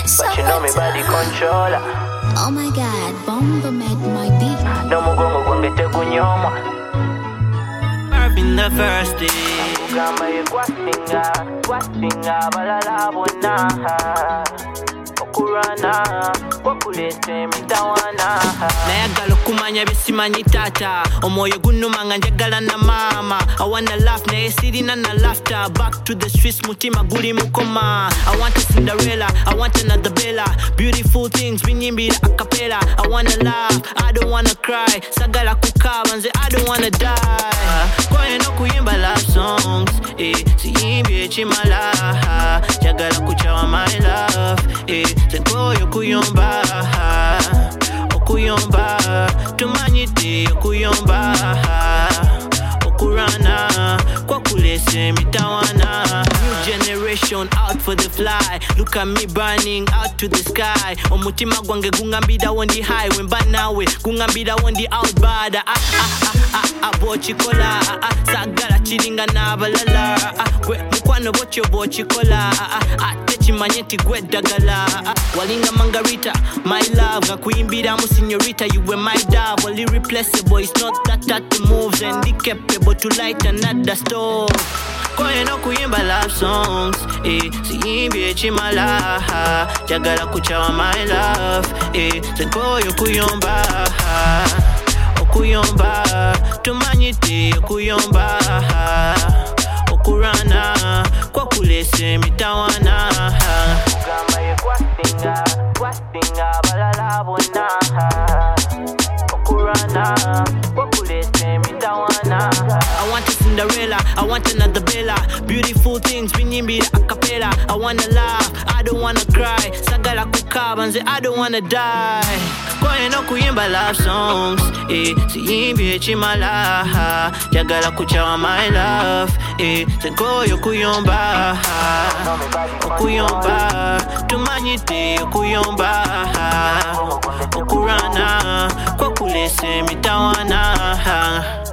But you know me body controller. Oh my God, Bomba made my beat. No mugongo gwangete kunyoma. Marvin the first day. Kugamba ye kwasinga balala bonna. Okurana kwakulese mitawana. Nayagala okumanya bisimanyi tata. Omwoyo gunnuma njagala na mama. I wanna laugh naye sirina na laughter. Back to the streets mutima guli mukoma. I want a Cinderella, I want another Bella. Beautiful things binyimbira a cappella. I wanna laugh, I don't wanna cry. Sagala kukaba nze I don't wanna die. Koye no kuyimba love songs, siyimbi echimala. Jagala kuchawa my love, senkoyo kuyomba. Okuyomba, tumanyite okuyomba. Okurana, kwakulese mitawana. New generation out for the fly. Look at me burning out to the sky. Omutima gwange gungambida wondi high. Wemba nawe gungambida wondi out bada. Bochikola, sagala chiringa na balala. Gwe mukwano bocho bochikola. Techimanyeti gwe dagala. Walinga Margarita, my love. Gakuimbira mu señorita, you were my dove. Only replaceable, it's not that moves. And incapable to light another stove. Koye no kuyimba love songs, siyimbi echimala. Jagala kuchawa my love, senkoyo kuyomba. Okuyomba, tumanyite okuyomba. Okurana, kwakulese mitawana. Kugamba ye kwasinga balala bonna. Okurana kwakulese mitawana. I want a Cinderella, I want another Bella. Beautiful things binyimbira a cappella. I wanna laugh, I don't wanna cry. Sagala kukaba nze I don't wanna die. Koye no kuyimba love songs, siyimbi echimala. Jagala kuchawa my love, senkoyo kuyomba. Okuyomba, tumanyite okuyomba. Okurana, kwakulese mitawana.